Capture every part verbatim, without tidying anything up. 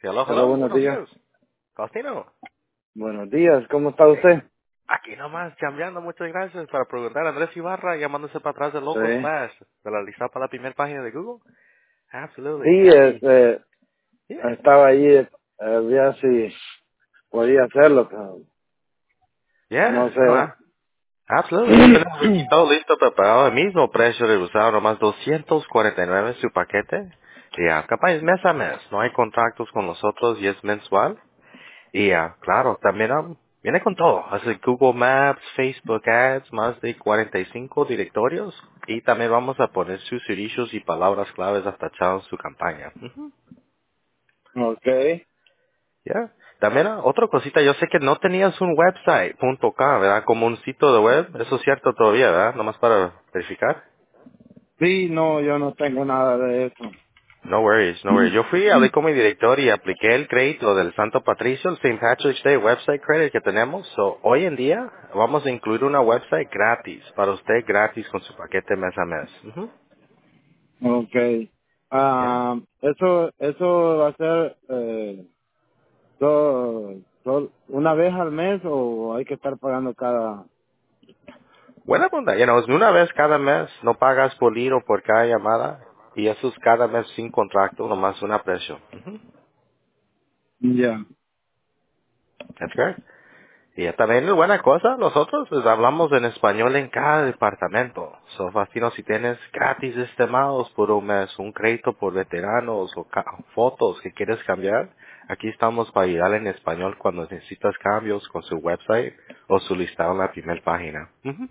Hello, Hola, hello, buenos buenos días. días. Faustino, Buenos días, ¿cómo está usted? aquí nomás chambeando, muchas gracias. Para preguntar, Andrés Ibarra llamándose para atrás de Local Sí. Splash, de la lista para la primera página de Google. Absolutely, Sí, yeah. Y, este, yeah. estaba ahí, eh, ver si podía hacerlo, pero no Yeah, no, sé. ah, absolutely. Ya tenemos aquí todo listo, preparado. El mismo precio de usado, nomás doscientos cuarenta y nueve su paquete. Y ya, capaz es mes a mes. No hay contratos con nosotros y es mensual. Y ah, claro, también ah, viene con todo. Hace Google Maps, Facebook Ads, más de cuarenta y cinco directorios. Y también vamos a poner sus servicios y palabras claves atachados en su campaña. Ujú. Ok. Ya. También ah, otra cosita, yo sé que no tenías un website, punto .com, ¿verdad? Como un sitio de web. Eso es cierto todavía, ¿verdad? Nomás para verificar. Sí, no, yo no tengo nada de eso. No worries, no worries. Yo fui, hablé con mi director y apliqué el crédito del Santo Patricio, el Saint Patrick's Day website credit que tenemos. So, hoy en día vamos a incluir una website gratis, para usted gratis con su paquete mes a mes. Ujú. Ok. ¿Ya? Ah, eso, eso va a ser, eh, do- do- una vez al mes o hay que estar pagando cada. Buena pregunta. You know, es de una vez cada mes, no pagas por ir o por cada llamada. Y eso es cada mes sin contrato, nomás una precio. Ujú. Ya. That's correct. Y también es buena cosa, nosotros pues, hablamos en español en cada departamento. So, Fastino, si tienes gratis estimados por un mes, un crédito por veteranos o ca- fotos que quieres cambiar, aquí estamos para ayudarle en español cuando necesitas cambios con su website o su listado en la primera página. Ujú.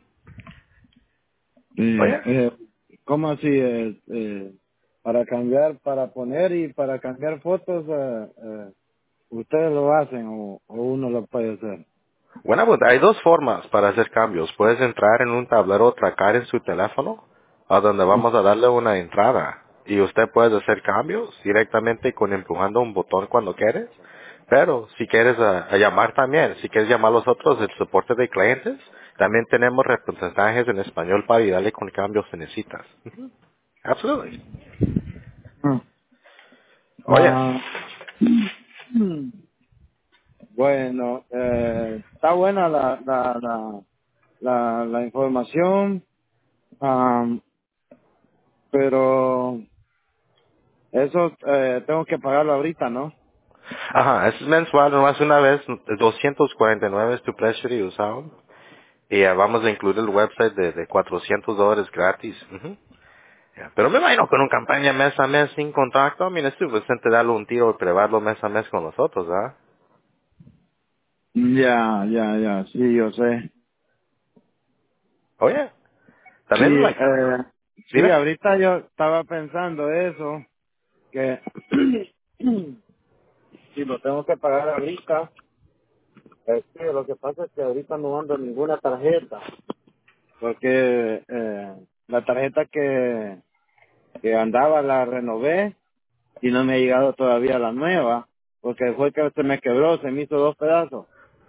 Eh, Oye, eh, ¿Cómo así? Eh, eh, para cambiar, para poner y para cambiar fotos, eh, eh, ¿ustedes lo hacen o, o uno lo puede hacer? bueno, pues hay dos formas para hacer cambios. Puedes entrar en un tablero o tracar en su teléfono, a donde vamos a darle una entrada. Y usted puede hacer cambios directamente con empujando un botón cuando quieres. Pero si quieres ah, a llamar también, si quieres llamar a los otros del soporte de clientes, también tenemos representantes en español para ayudarle con cambios si necesitas. Absolutely. Ah, Oye, ah, bueno, eh, está buena la, la, la, la, la información, am, pero eso eh, tengo que pagarlo ahorita, ¿no? ajá, es mensual, nomás una vez, doscientos cuarenta y nueve es tu precio de usado. Y ah, vamos a incluir el website de, de cuatrocientos dólares gratis. Ujú. Ya, pero me imagino con una campaña mes a mes sin contacto, mira, es suficiente darle un tiro y probarlo mes a mes con nosotros, ¿ah? Ya, ya, ya, sí, yo sé. Oye, Sí, también, like, eh, sí, dime. ahorita yo estaba pensando eso, que si lo tengo que pagar ahorita, es que lo que pasa es que ahorita no ando ninguna tarjeta, porque eh, la tarjeta que, que andaba la renové y no me ha llegado todavía la nueva, porque fue que se me quebró, se me hizo dos pedazos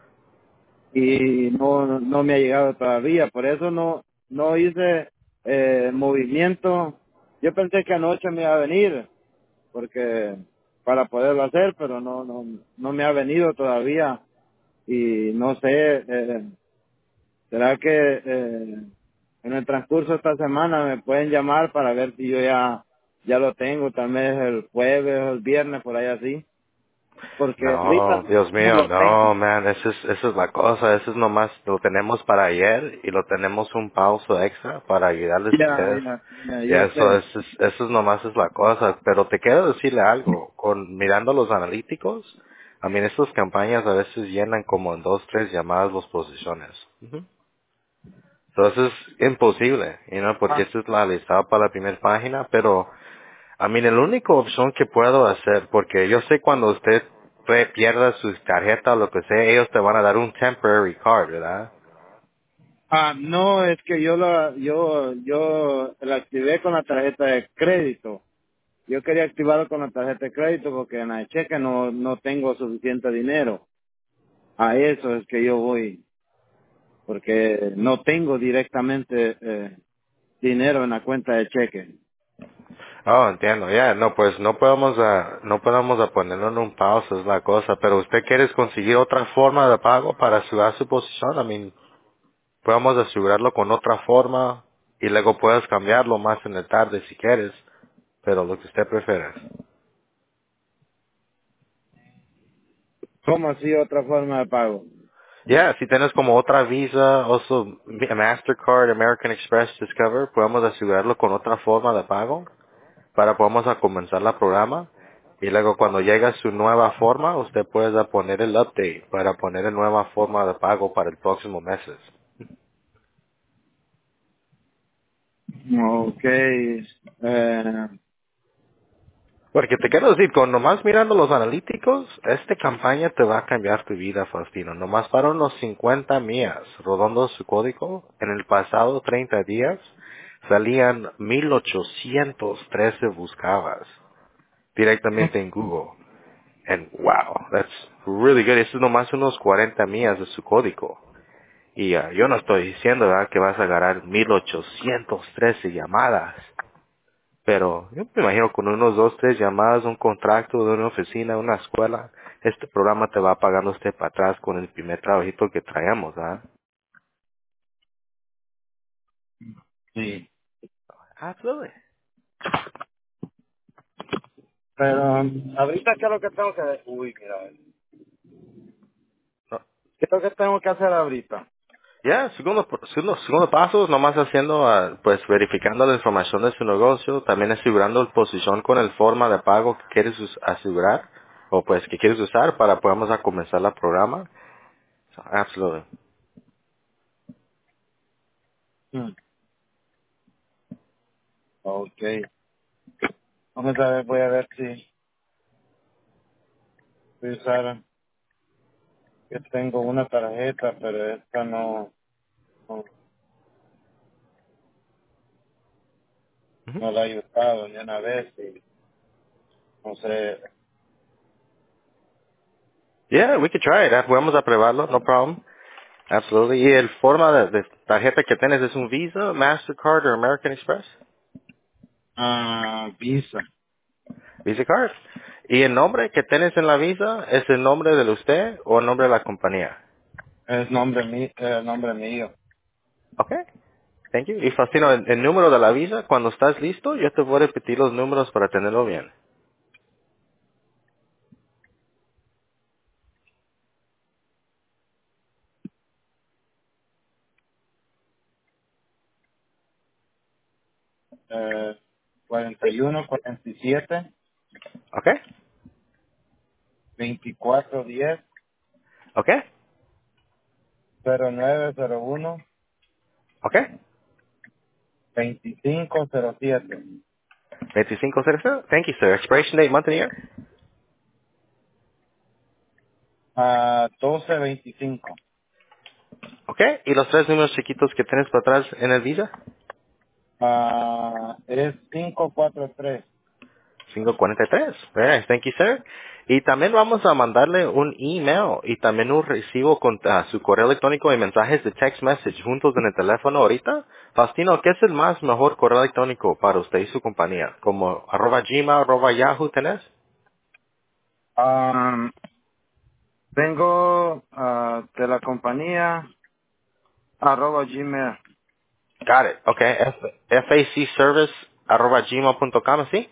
y no no me ha llegado todavía, por eso no no hice eh, movimiento. Yo pensé que anoche me iba a venir, porque para poderlo hacer, pero no no no me ha venido todavía y no sé, eh, será que eh, en el transcurso de esta semana me pueden llamar para ver si yo ya ya lo tengo, tal vez el jueves o el viernes por ahí así, porque No, ahorita Dios no mío, lo tengo. no, man, esa es, esa es la cosa, eso es nomás, lo tenemos para ayer y lo tenemos un pauso extra para ayudarles a Ya, ustedes. ya, ya, Y yo eso, sé. eso, es, eso es nomás es la cosa, pero te quiero decirle algo, con mirando los analíticos, a mí estas campañas a veces llenan como en dos, tres llamadas las posiciones. Ujú. Entonces es imposible, you know, porque Ah, esta es la lista para la primera página, pero a mí la única opción que puedo hacer, porque yo sé cuando usted pe- pierda su tarjeta o lo que sea, ellos te van a dar un temporary card, ¿verdad? ah, no, es que yo la, yo, yo la activé con la tarjeta de crédito. Yo quería activarlo con la tarjeta de crédito porque en la cheque no, no tengo suficiente dinero. A eso es que yo voy, porque no tengo directamente eh, dinero en la cuenta de cheque. Oh, entiendo, ya, no, pues no podemos, ah, no podemos ah, ponerlo en un pausa, es la cosa, pero usted quiere conseguir otra forma de pago para asegurar su posición, I mean, podemos asegurarlo con otra forma y luego puedes cambiarlo más en la tarde si quieres, pero lo que usted prefiere. ¿Cómo así otra forma de pago? Ya, si tienes como otra Visa, also Mastercard, American Express, Discover, podemos asegurarlo con otra forma de pago para podamos a comenzar la programa y luego cuando llega su nueva forma, usted puede poner el update para poner la nueva forma de pago para el próximo meses. Ok. Eh, Porque te quiero decir, con nomás mirando los analíticos, esta campaña te va a cambiar tu vida, Faustino. Nomás para unos cincuenta millas, rodando su código, en el pasado treinta días, salían mil ochocientos trece buscabas directamente en Google. And wow, that's really good. Eso es nomás unos cuarenta millas de su código. Y ah, yo no estoy diciendo, ¿verdad?, que vas a ganar mil ochocientos trece llamadas. Pero yo me imagino con unos dos, tres llamadas, un contrato de una oficina, una escuela, este programa te va pagando usted para atrás con el primer trabajito que traemos, ¿ah? sí. Absolutely. Pero um, ahorita, ¿qué es lo que tengo que hacer? Uy, mira. No. ¿Qué es lo que tengo que hacer ahorita? Ya, segundo, segundo, segundo paso, nomás haciendo, ah, pues verificando la información de su negocio, también asegurando la posición con el forma de pago que quieres us- asegurar, o pues que quieres usar para podamos a comenzar el programa. So, absolutely. Hmm. Ok. Vamos a ver, voy a ver si voy a usar, que tengo una tarjeta, pero esta no, no, Ujú. no la he usado ni una vez y no sé. Yeah, we could try it. Ah, Podemos a probarlo, no problem. Absolutely. ¿Y el forma de, de tarjeta que tienes es un Visa, Mastercard o American Express? Ah, Visa. Visa Card. ¿Y el nombre que tienes en la Visa es el nombre de usted o el nombre de la compañía? Es nombre mío, eh, nombre mío. Okay. Thank you. Y Faustino, el, el número de la Visa, cuando estás listo, yo te voy a repetir los números para tenerlo bien. Eh, cuarenta y uno, cuarenta y siete, Okay. veinticuatro, diez, Okay. cero nueve, cero uno, Okay. veinticinco, cero siete. veinticinco cero. Thank you, sir. Expiration date, month and year. Ah, doce, veinticinco. Okay. ¿Y los tres números chiquitos que tienes para atrás en el Visa? Ah, es quinientos cuarenta y tres. quinientos cuarenta y tres. Very nice. Thank you, sir. Y también vamos a mandarle un email y también un recibo con ah, su correo electrónico y mensajes de text message juntos en el teléfono ahorita. Faustino, ¿qué es el más mejor correo electrónico para usted y su compañía? ¿Como arroba gmail, arroba yahoo tenés? Ah, tengo ah, de la compañía arroba gmail. Got it. Okay. F- facservice arroba gmail punto com, ¿sí?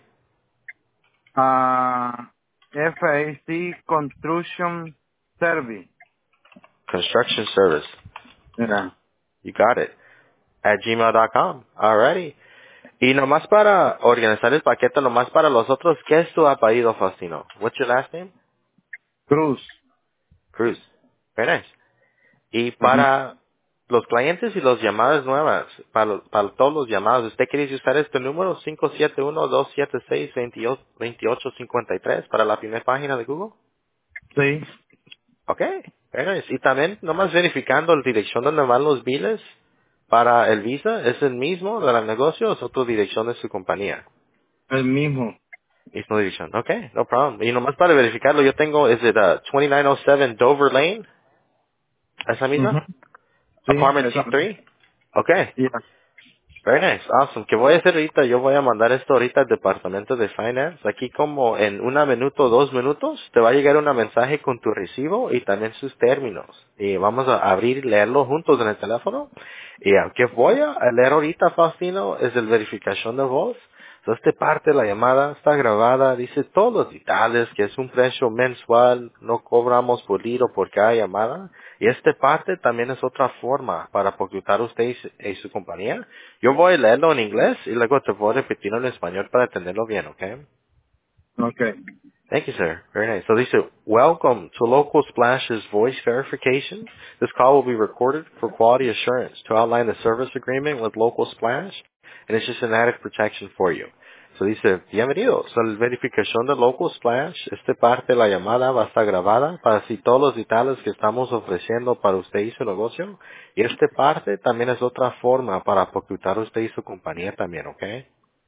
Ah, F A C Construction Service. Construction service. Mira. You got it. At gmail dot com. Alrighty. Y nomás para organizar el paquete, nomás para los otros, ¿qué es tu apellido, Faustino? What's your last name? Cruz. Cruz. Very nice. Y Ujú. para los clientes y las llamadas nuevas, para, lo- para todos los llamados, ¿usted quiere usar este número cinco siete uno, dos siete seis, dos ocho cinco tres para la primera página de Google? Sí, Ok, very nice. Y también, nomás verificando la dirección donde van los biles para el Visa, ¿es el mismo del negocio o es otra dirección de su compañía? el mismo. Misma dirección. Ok, no problem. Y nomás para verificarlo, yo tengo, ¿es it uh, twenty-nine oh seven Dover Lane? ¿Esa Ujú. misma? Sí, Apartment esa. C three? Ok. Ya. Very nice, awesome. ¿Qué voy a hacer ahorita? Yo voy a mandar esto ahorita al departamento de finance. Aquí como en un minuto, dos minutos, te va a llegar un mensaje con tu recibo y también sus términos. Y vamos a abrir y leerlo juntos en el teléfono. Y aunque voy a leer ahorita, Faustino, es el verificación de voz. So, esta parte de la llamada está grabada, dice todos los detalles, que es un precio mensual, no cobramos por ir o por cada llamada. Y esta parte también es otra forma para ocultar usted y su, y su compañía. Yo voy a leerlo en inglés y luego te voy a repetirlo en español para entenderlo bien, ¿ok? Okay. Thank you, sir. Very nice. So dice, welcome to Local Splash's voice verification. This call will be recorded for quality assurance to outline the service agreement with Local Splash, and it's just an added protection for you. So dice, bienvenidos a la verificación de Local Splash. Esta parte de la llamada va a estar grabada para así todos los detalles que estamos ofreciendo para usted y su negocio. Y esta parte también es otra forma para ocultar usted y su compañía también, ¿ok?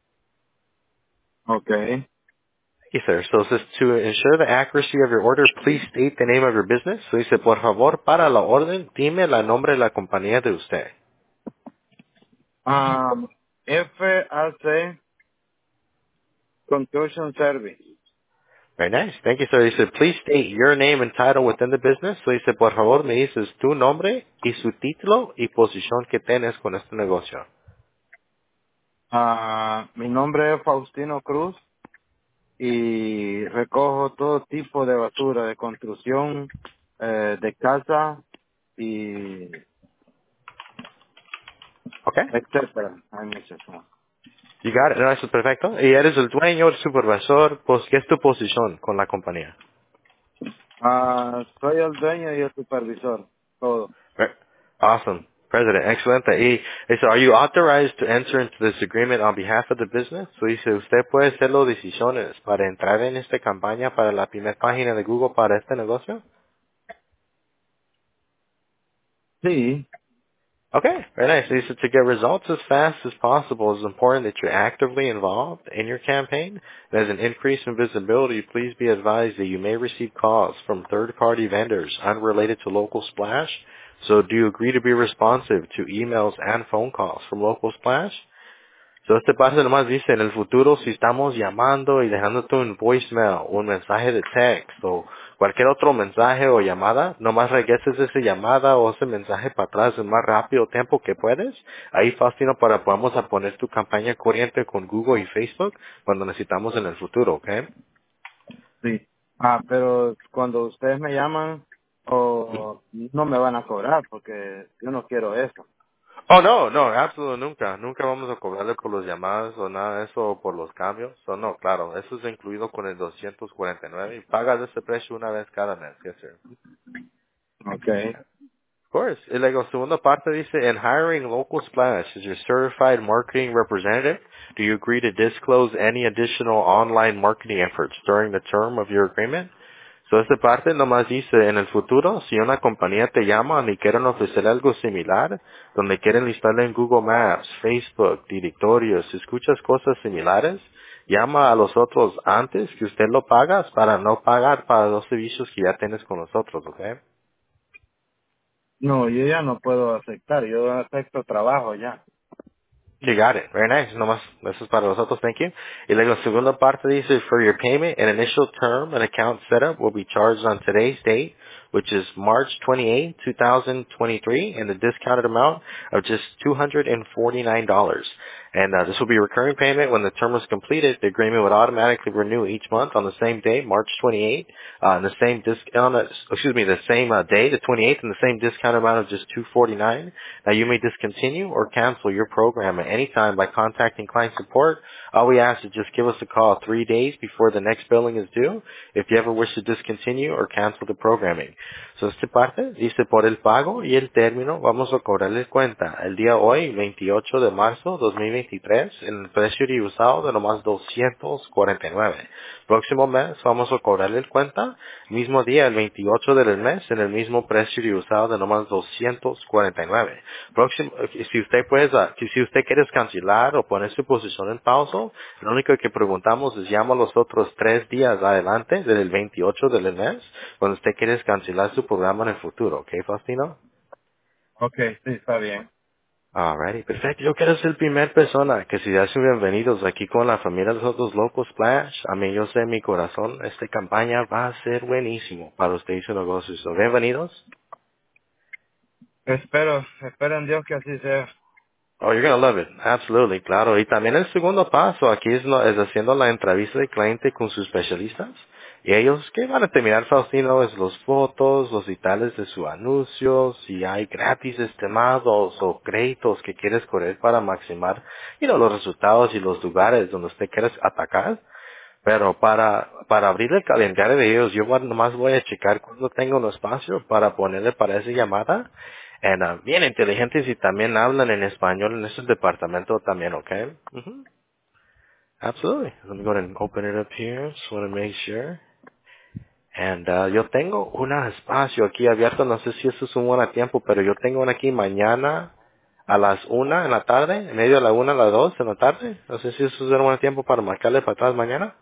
Okay. Yes, sir. So it says to ensure the accuracy of your order, please state the name of your business. So dice, por favor, para la orden, dime la nombre de la compañía de usted. Um, F A C Construction Service. Very nice. Thank you, sir. Dice, please state your name and title within the business. So dice, por favor, me dices tu nombre y su título y posición que tienes con este negocio. Ah, mi nombre es Faustino Cruz y recojo todo tipo de basura de construcción, eh, de casa y Okay. etcétera. Hay muchas más. You got it. No, eso es perfecto. Y eres el dueño, el supervisor, pues, ¿qué es tu posición con la compañía? Ah, soy el dueño y el supervisor, todo. Right. Awesome. President, excelente. Y eso, are you authorized to enter into this agreement on behalf of the business? So dice, usted puede hacer las decisiones para entrar en esta campaña para la primera página de Google para este negocio? Sí, Okay, very nice. He said to get results as fast as possible, it's important that you're actively involved in your campaign. And as an increase in visibility, please be advised that you may receive calls from third-party vendors unrelated to Local Splash. So do you agree to be responsive to emails and phone calls from Local Splash? So este parte nomás dice, en el futuro si estamos llamando y dejándote un voicemail, un mensaje de texto, o cualquier otro mensaje o llamada, nomás regreses esa llamada o ese mensaje para atrás el más rápido tiempo que puedes. Ahí Faustino para podamos a poner tu campaña corriente con Google y Facebook cuando necesitamos en el futuro, ¿ok? sí. Ah, pero cuando ustedes me llaman, o no me van a cobrar porque yo no quiero eso. Oh, no, no, absolutamente nunca. Nunca vamos a cobrarle por las llamadas o nada de eso o por los cambios. O no, claro, eso es incluido con el doscientos cuarenta y nueve y pagas ese precio una vez cada mes, yes, sir. Okay. Of course. Y luego, segunda parte dice, in hiring Local Splash as your certified marketing representative, do you agree to disclose any additional online marketing efforts during the term of your agreement? So, esta parte nomás dice, en el futuro, si una compañía te llama y quieren ofrecer algo similar, donde quieren listarle en Google Maps, Facebook, directorios, si escuchas cosas similares, llama a los otros antes que usted lo pagas para no pagar para los servicios que ya tienes con nosotros, ¿ok? No, yo ya no puedo aceptar, yo acepto trabajo ya. You got it. Very nice. No más, eso es para nosotros. Thank you. Y luego, segunda parte dice, for your payment, an initial term and account setup will be charged on today's date, which is March twenty-eighth, twenty twenty-three, and the discounted amount of just two hundred forty-nine dollars. And uh, this will be a recurring payment. When the term is completed, the agreement would automatically renew each month on the same day, March twenty-eighth, uh, and the same discount, uh, excuse me, the same uh, day, the twenty-eighth, and the same discount amount of just two hundred forty-nine dollars. Now, you may discontinue or cancel your program at any time by contacting client support. All we ask is just give us a call three days before the next billing is due if you ever wish to discontinue or cancel the programming. So, esta parte dice por el pago y el término vamos a cobrarles cuenta el día hoy, veintiocho de marzo dos mil veintitrés, en el precio de usado de nomás doscientos cuarenta y nueve. Próximo mes vamos a cobrarles cuenta mismo día, el veintiocho del mes, en el mismo precio de usado de nomás doscientos cuarenta y nueve. Próximo, eh, si usted puede, ah, si si usted quiere cancelar o poner su posición en pausa, lo único que preguntamos es llama los otros tres días adelante del veintiocho del mes cuando usted quiere cancelar su programa en el futuro, ¿ok, Faustino? Okay, sí, está bien. Alrighty, perfecto. Yo quiero ser la primera persona que si hacen bienvenidos aquí con la familia de los otros locos Splash. A mí yo sé en mi corazón, esta campaña va a ser buenísimo para usted y su negocio. So, bienvenidos. Espero, espero en Dios que así sea. Oh, you're gonna love it. Absolutely, claro. Y también el segundo paso aquí es, lo- es haciendo la entrevista de cliente con sus especialistas. Y ellos, ¿qué van a terminar, Faustino? Es los fotos, los detalles de su anuncio, si hay gratis estimados o créditos que quieres correr para maximar, you know, los resultados y los lugares donde usted quiere atacar. Pero para, para abrir el calendario de ellos, yo voy- nomás voy a checar cuando tengo un espacio para ponerle para esa llamada. And, uh, bien inteligentes y también hablan en español en ese departamento también, ¿ok? Mhm. Absolutely. Let me go ahead and open it up here. Just want to make sure. And uh, yo tengo un espacio aquí abierto, no sé si eso es un buen tiempo, pero yo tengo uno aquí mañana a las una en la tarde, en medio de la una a las dos en la tarde. No sé si eso es un buen tiempo para marcarle para atrás mañana.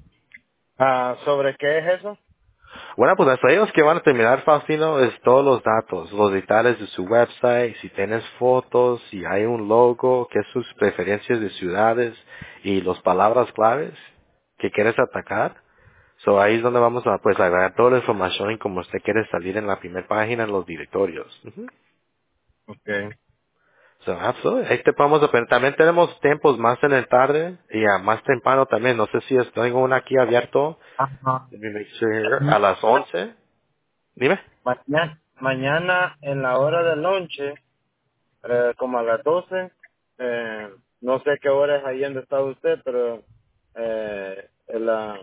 Ah, ¿sobre qué es eso? Bueno, pues hasta ellos que van a terminar, Faustino, es todos los datos, los detalles de su website, si tienes fotos, si hay un logo, qué sus preferencias de ciudades y las palabras claves que quieres atacar. So ahí es donde vamos a pues agregar toda la información y como usted quiere salir en la primera página en los directorios. Ujú. Okay. So, absolutely. Ahí te vamos a poner. También tenemos tiempos más en el tarde y a más temprano también. No sé si es- tengo una aquí abierto. Ajá. Let me make sure here. A las once. Dime. Mañana, mañana en la hora del lonche, eh, como a las doce, eh, no sé qué hora es ahí donde está usted, pero eh, en la,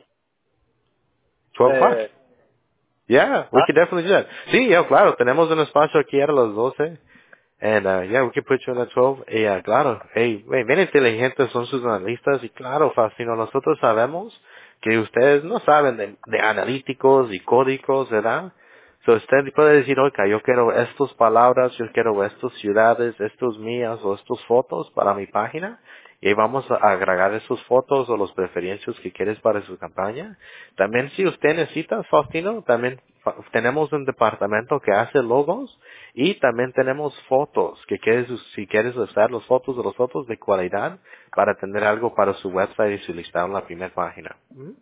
twelve o'clock. eh, Yeah, we ah, could definitely do that. Sí, yeah, claro, tenemos un espacio aquí a las doce. And, uh, yeah, we can put you in at twelve. Y, uh, claro, hey, hey, bien inteligentes son sus analistas. Y claro, Faustino, nosotros sabemos que ustedes no saben de, de analíticos y códigos, ¿verdad? So usted puede decir, oiga, yo quiero estas palabras, yo quiero estas ciudades, estos mías o estas fotos para mi página. Y vamos a agregar esas fotos o las preferencias que quieres para su campaña. También si usted necesita, Faustino, también fa- tenemos un departamento que hace logos y también tenemos fotos que quieres, si quieres usar las fotos de las fotos de cualidad para tener algo para su website y su listado en la primera página.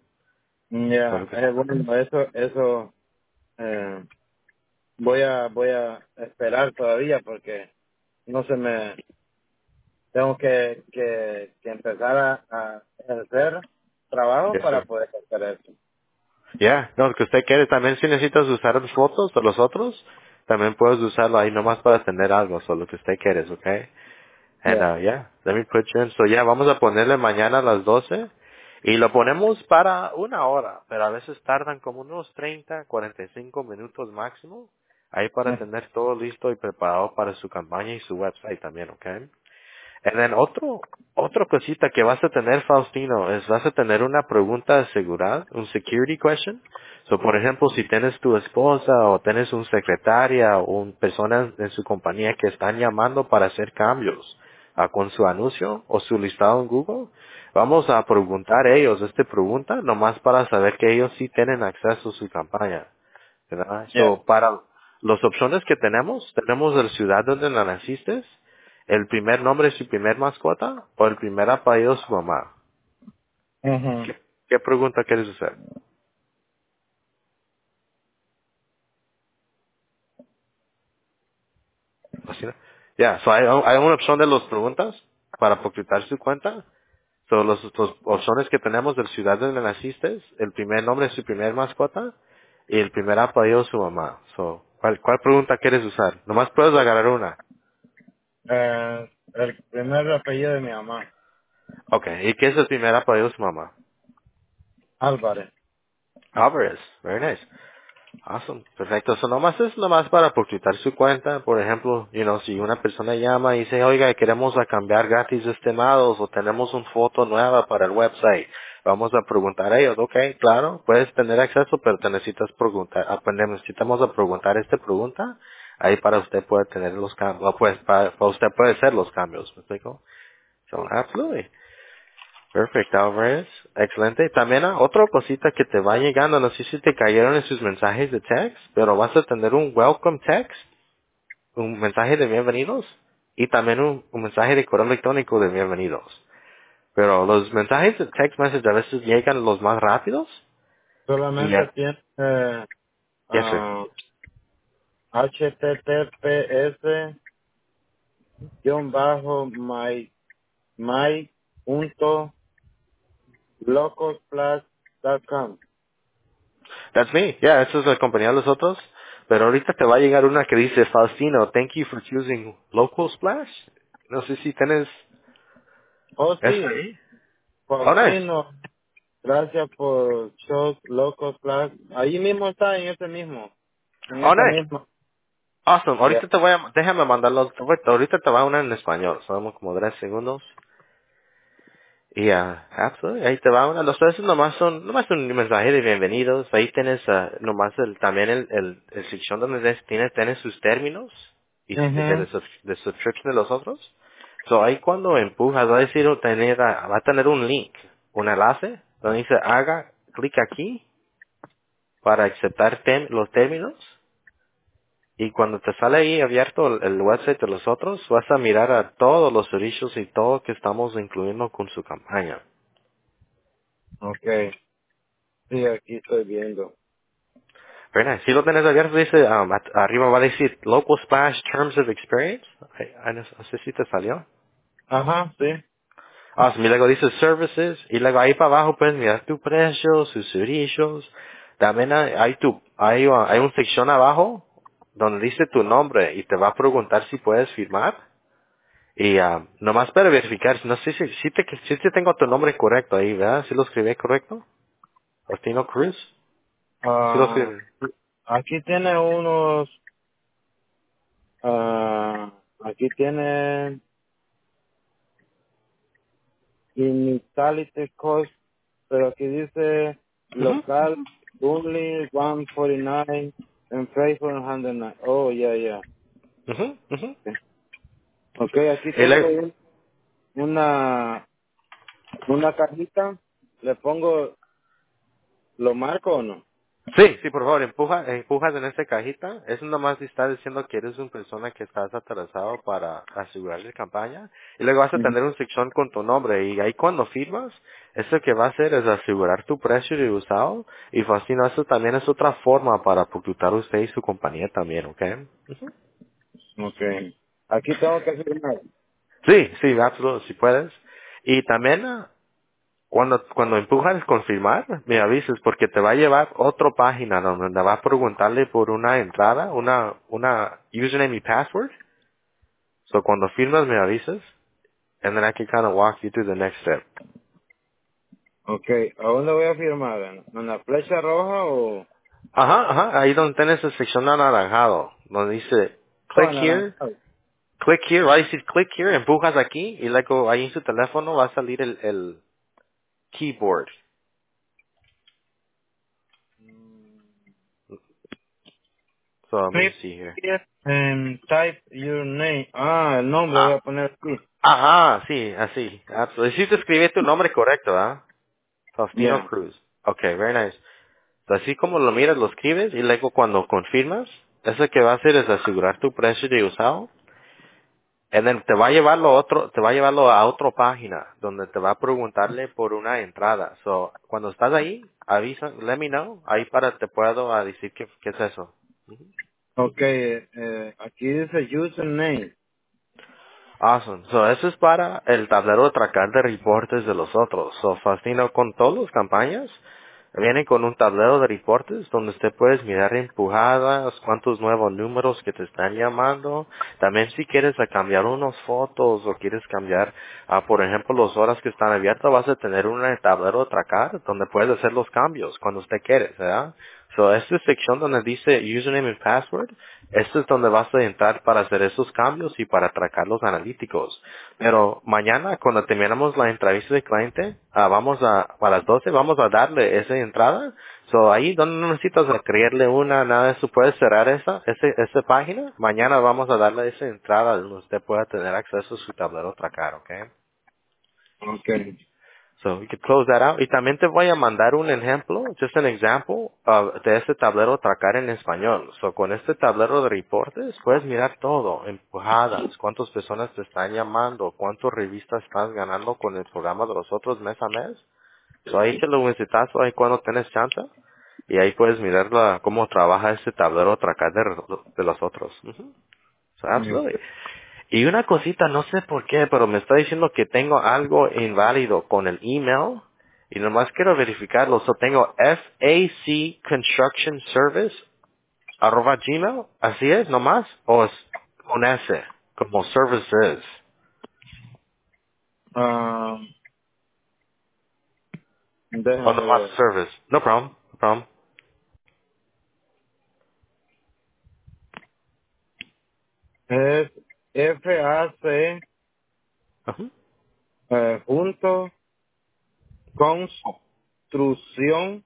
ya, Claro que sí. eh, bueno, eso, eso, eh, voy a, voy a esperar todavía porque no se me, tengo que, que, que empezar a, a hacer trabajo Yes, para sir. poder hacer eso. Ya, no, que usted quiere, también si necesitas usar las fotos de los otros, también puedes usarlo ahí nomás para tener algo, solo que usted quieres, ¿ok? And, Ya. uh, yeah, let me put you in. So, yeah, vamos a ponerle mañana a las doce y lo ponemos para una hora, pero a veces tardan como unos treinta, cuarenta y cinco minutos máximo ahí para tener todo listo y preparado para su campaña y su website también, ¿ok? And then otro, otra cosita que vas a tener, Faustino, es vas a tener una pregunta de seguridad, un security question. So, por ejemplo, si tienes tu esposa o tienes un secretaria o un persona en su compañía que están llamando para hacer cambios ah, con su anuncio o su listado en Google, vamos a preguntar a ellos esta pregunta nomás para saber que ellos sí tienen acceso a su campaña. ¿Verdad? Ya. So, para las opciones que tenemos, tenemos la ciudad donde la naciste, el primer nombre de su primer mascota o el primer apellido de su mamá. Ujú. ¿Qué, qué pregunta quieres hacer? Así, ¿no? Ya, so hay, hay una opción de las preguntas para propietariar su cuenta. So, las opciones que tenemos de la ciudad donde naciste, el primer nombre de su primer mascota y el primer apellido de su mamá. So, ¿cuál, ¿Cuál pregunta quieres usar? Nomás puedes agarrar una. Eh, el primer apellido de mi mamá, Okay, ¿y qué es el primer apellido de su mamá? Álvarez. Alvarez, very nice. Awesome, perfecto. Eso nomás es nomás para proyectar su cuenta. Por ejemplo, you know, si una persona llama y dice, oiga, queremos a cambiar gratis estimados o tenemos una foto nueva para el website, vamos a preguntar a ellos, ok, claro, puedes tener acceso, pero te necesitas preguntar, aprender, necesitamos a preguntar esta pregunta, ahí para usted puede tener los cambios, pues para, para usted puede hacer los cambios, ¿me explico? So, absolutely. Perfecto, Alvarez. Excelente. También ah, otra cosita que te va llegando, no sé si te cayeron en sus mensajes de text, pero vas a tener un welcome text, un mensaje de bienvenidos, y también un, un mensaje de correo electrónico de bienvenidos. Pero los mensajes de text message a veces llegan los más rápidos y Solamente ya. tiene eh, Yes, sir. ah, H T T P S guión bajo my my punto locosplus punto com. That's me. Yeah, esa es la compañía de los otros. Pero ahorita te va a llegar una que dice, Faustino, thank you for choosing Local Splash. No sé si tienes Oh, esa sí, ahí. Oh, nice. Faustino, gracias por shows Locos Plus. Ahí mismo está, en ese mismo, en Oh, esa nice. misma. Awesome. Ya. Ahorita te voy a, déjame mandarlo. Ahorita te va una en español. Somos como tres segundos. Y ya, absolutely, ahí te va una. Los tres nomás son, nomás un mensaje de bienvenidos. Ahí tienes ah, nomás el, también el, el, el sección donde des- tienes, tienes sus términos y de, de, Mhm. sub- de subscription de los otros. So ahí cuando empujas va a decir, o tener, ah, va a tener un link, un enlace, donde dice haga clic aquí para aceptar tem- los términos. Y cuando te sale ahí abierto el, el website de los otros, vas a mirar a todos los servicios y todo que estamos incluyendo con su campaña. Okay. Sí, aquí estoy viendo. Very nice. Si lo tenés abierto, dice, um, at- arriba va a decir Local Splash Terms of Experience. Ay, ay, no, no sé si te salió. Ajá, sí. Ah, sí, y luego dice Services. Y luego ahí para abajo puedes mirar tu precio, sus servicios. También hay, hay tu, hay, uh, hay una sección abajo donde dice tu nombre y te va a preguntar si puedes firmar. Y uh, nomás para verificar, no sé si, si, te, si te tengo tu nombre correcto ahí, ¿verdad? ¿Si lo escribí correcto? Faustino Cruz. Sí lo Ah, escribí. aquí tiene unos, ah, aquí tiene Immortality Cost, pero aquí dice Ujú, local only one forty-nine and faithful one hundred nine. Oh, yeah, yeah. ujú, ujú. Okay, aquí Y tengo luego, un- una, una cajita. Le pongo, ¿lo marco o no? sí, sí, por favor, empuja, empujas en esa cajita. Es nomás si está diciendo que eres una persona que estás atrasado para asegurar la campaña. Y luego vas a Ujú. tener una sección con tu nombre. Y ahí cuando firmas, eso que va a hacer es asegurar tu precio de usado. Y Faustino, eso también es otra forma para ocultar usted y su compañía también, ¿ok? Ujú. Okay. Aquí tengo que firmar. Sí, sí, absolutamente, si puedes. Y también, ah, Cuando, cuando empujas confirmar, me avises porque te va a llevar otra página donde va a preguntarle por una entrada, una, una username y password. So cuando firmas me avises, and then I can kind of walk you through the next step. Okay. ¿A dónde voy a firmar? ¿En en la flecha roja o...? Ajá, ajá, ahí donde tienes la sección anaranjado, donde dice Oh, click en here, naranjado. click here, va a decir click here, empujas aquí y luego ahí en su teléfono va a salir el, el keyboard. So let me Click see here. here and type your name. Ah, el nombre voy Ah, a poner aquí. ajá, sí, así. Absolutely. Sí te escribí tu nombre correcto, ¿ah? Faustino Ya. Cruz. Okay, very nice. Así como lo miras, lo escribes y luego cuando confirmas, eso que va a hacer es asegurar tu precio de usado. Y then te va a llevarlo a otro, te va a llevarlo a otra página donde te va a preguntarle por una entrada. So, cuando estás ahí, avisa, let me know, ahí para te puedo a decir qué, qué es eso. Okay. Eh, aquí dice username. Awesome. So, eso es para el tablero de tracar de reportes de los otros. So, Faustino, con todas las campañas, viene con un tablero de reportes donde usted puede mirar empujadas, cuántos nuevos números que te están llamando. También si quieres a cambiar unas fotos o quieres cambiar, ah, por ejemplo, las horas que están abiertas, vas a tener un tablero de tracar donde puedes hacer los cambios cuando usted quiere, ¿verdad? So, esta sección donde dice username y password, esto es donde vas a entrar para hacer esos cambios y para tracar los analíticos. Pero mañana, cuando terminamos la entrevista de cliente, ah, vamos a, a las doce vamos a darle esa entrada. So, ahí donde no necesitas crearle una, nada de eso, puedes cerrar esa, ese, esa página. Mañana vamos a darle esa entrada donde usted pueda tener acceso a su tablero tracar, ¿ok? Okay. So we could close that out. Y también te voy a mandar un ejemplo, just an example, of- de este tablero tracar en español. So con este tablero de reportes puedes mirar todo, empujadas, cuántas personas te están llamando, cuántas revistas estás ganando con el programa de los otros mes a mes. So ahí te lo visitazo ahí cuando tienes chance. Y ahí puedes mirar la- cómo trabaja este tablero tracar de, de los otros. Ujú. So absolutely. Y una cosita, no sé por qué, pero me está diciendo que tengo algo inválido con el email. Y nomás quiero verificarlo. So tengo F A C Construction Service arroba gmail. ¿Así es nomás? ¿O es con S? Como services. Ah, O déjame nomás ver. service. No problem. No problem. Es F A C Ujú. eh, junto construcción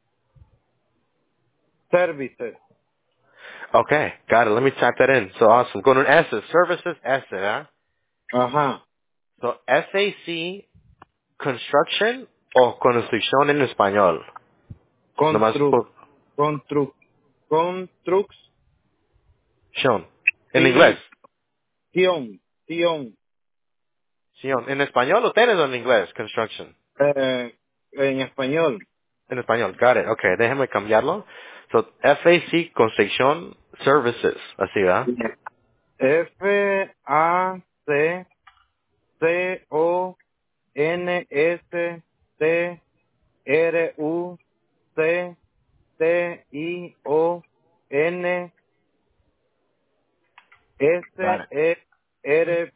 services. Okay. Got it. Let me type that in. So awesome. Con un S. Services S, ¿eh? Ajá. So F A C Construction o construcción en español. Nomás Constru, por constru, construcción. Sean. En inglés. Tion, tion, Sean. ¿En español o tienes en inglés? Construction. eh, en español. En español. Got it. Okay, déjame cambiarlo. So, F A C Construction Services. Así, ¿verdad? F A C C O N S T R U C T I O N Got S it. E R.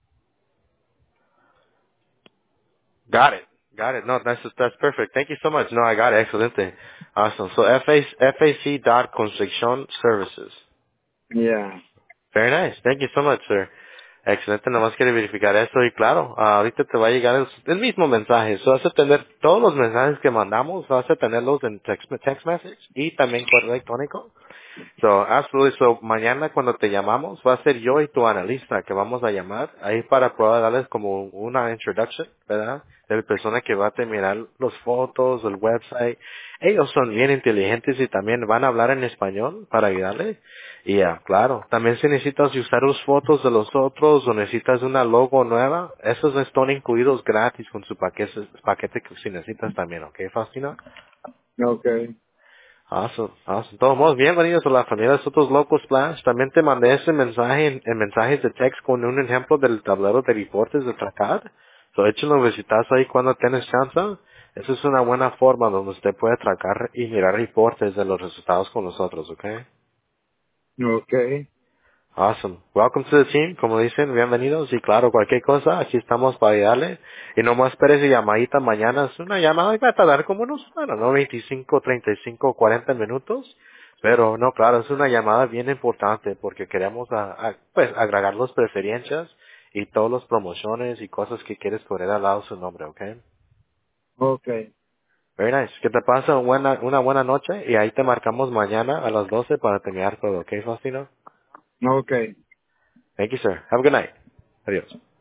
Got it. Got it. No, that's, that's perfect. Thank you so much. No, I got it. Excelente. Awesome. So, F A C, F A C dot Construction Services. Yeah. Very nice. Thank you so much, sir. Excelente, nomás quiere verificar eso y claro, ah, ahorita te va a llegar el, el mismo mensaje. So, vas a tener todos los mensajes que mandamos, vas a tenerlos en text, text message y también correo electrónico. So, absolutely. So, mañana cuando te llamamos, va a ser yo y tu analista que vamos a llamar ahí para poder darles como una introduction, ¿verdad? De la persona que va a terminar los fotos, el website. Ellos son bien inteligentes y también van a hablar en español para ayudarle. Y ya, claro. También si necesitas usar las fotos de los otros o necesitas una logo nueva, esos están incluidos gratis con su paquete, paquete que si necesitas también, ¿ok, Faustino? Okay. Awesome, awesome. Todos modos, bienvenidos a la familia de Sotos Locos Splash. También te mandé ese mensaje en, en mensajes de text con un ejemplo del tablero de reportes de tratar. So, échalo un visitazo ahí cuando tienes chance. Esa es una buena forma donde usted puede tratar y mirar reportes de los resultados con nosotros, ¿ok? Okay. Awesome. Welcome to the team. Como dicen, bienvenidos. Y claro, cualquier cosa, aquí estamos para ayudarle. Y no más espere esa llamadita mañana. Es una llamada que va a tardar como unos, bueno, no veinticinco, treinta y cinco, cuarenta minutos. Pero no, claro, es una llamada bien importante porque queremos, a- a- pues, agregar las preferencias y todas las promociones y cosas que quieres poner al lado de su nombre, ¿ok? Okay. Very nice. Que te pase una buena, una buena noche y ahí te marcamos mañana a las doce para terminar todo, ¿ok, Faustino? Okay. Thank you, sir. Have a good night. Adiós.